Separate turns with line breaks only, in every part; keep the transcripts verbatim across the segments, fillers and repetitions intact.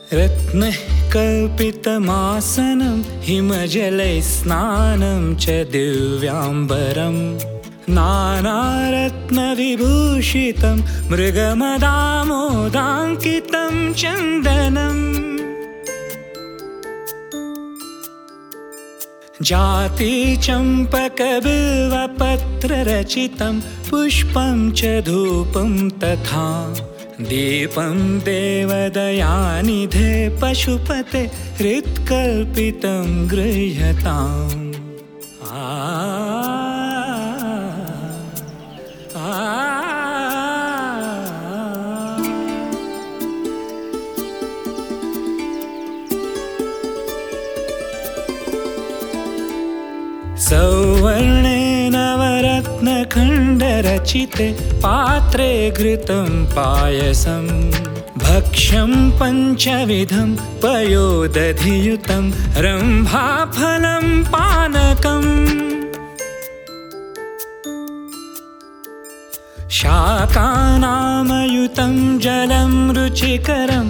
रत्नैः कल्पितमासनं हिमजलैः स्नानं च दिव्याम्बरं नानारत्नविभूषितं मृगमदामोदाङ्कितं चन्दनम् जातिचम्पकबिल्वपत्ररचितं पुष्पं च धूपं तथा दीपं देवदयानिधे पशुपते हृत्कल्पितं गृह्यताम्। आ आ सौवर्णे नवरत्नखण्डरचिते पात्रे घृतं पायसं भक्ष्यं पञ्चविधं पयोदधियुतं रम्भाफलं पानकम् शाकानामयुतं जलं रुचिकरं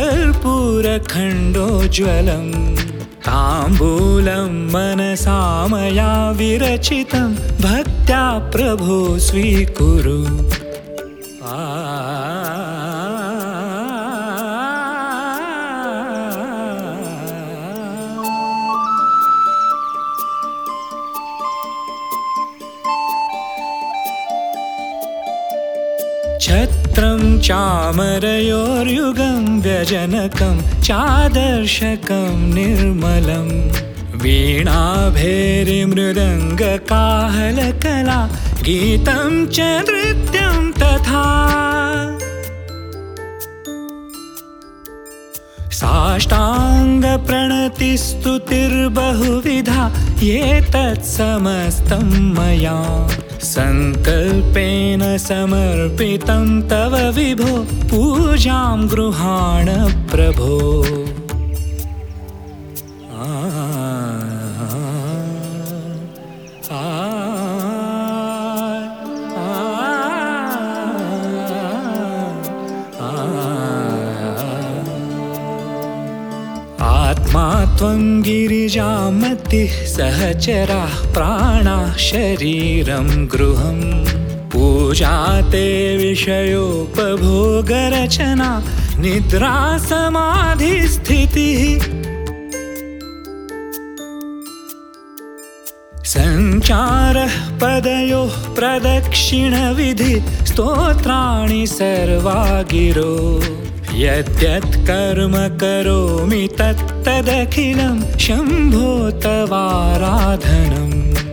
कर्पूरखण्डोज्ज्वलम् ताम्बूलं मनसा मया विरचितं भक्त्या प्रभो स्वीकुरु। आ छत्रं चामरयोर्युगं व्यजनकं चादर्शकं निर्मलं वीणाभैर्मृदङ्गकाहलकला गीतं च नृत्यं तथा साष्टाङ्गप्रणतिस्तुतिर्बहुविधा एतत्समस्तं मया संकल्पेन समर्पितं तव विभो पूजां गृहाण प्रभो। आ आ आत्मा त्वं गिरिजामतिः सहचराः प्राणाः शरीरं गृहं पूजा ते विषयोपभोगरचना निद्रा समाधिस्थितिः सञ्चारः पदयोः प्रदक्षिणविधि स्तोत्राणि सर्वा गिरो यद्यत् कर्म करोमि तत्तदखिलं शम्भो तवाराधनम्।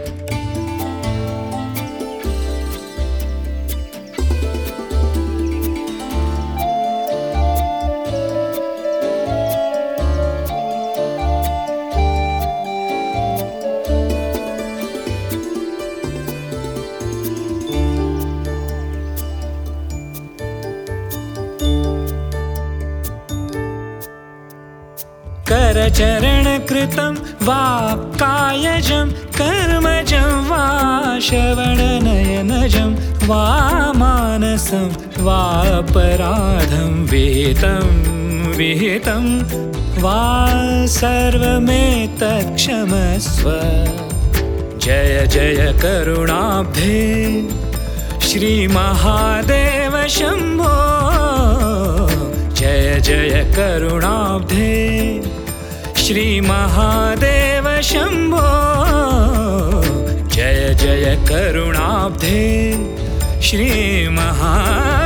करचरणकृतं वा कायजं कर्मजं वा श्रवणनयनजं वा मानसं वा अपराधं विहितं विहितं वा सर्वमेतत् क्षमस्व। जय जय करुणाब्धे श्रीमहादेव शम्भो जय जय करुणाब्धे श्रीमहादेव शम्भो जय जय करुणाब्धे श्रीमहा